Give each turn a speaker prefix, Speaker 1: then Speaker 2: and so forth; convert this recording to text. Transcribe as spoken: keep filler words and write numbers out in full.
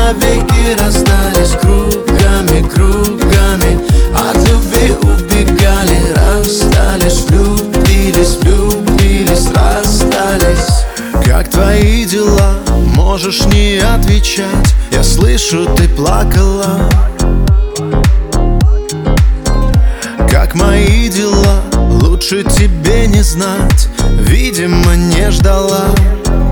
Speaker 1: навеки расстались, кругами, кругами от любви убегали, расстались, влюбились, влюбились, расстались. Как твои дела? Можешь не отвечать, я слышу, ты плакала. Как мои дела? Лучше тебе не знать, видимо, не ждала.